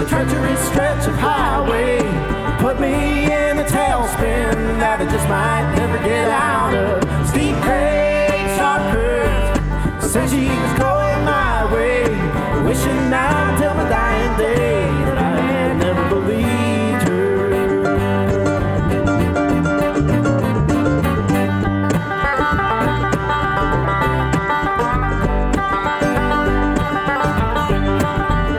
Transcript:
a treacherous stretch of highway. Put me in a tailspin that I just might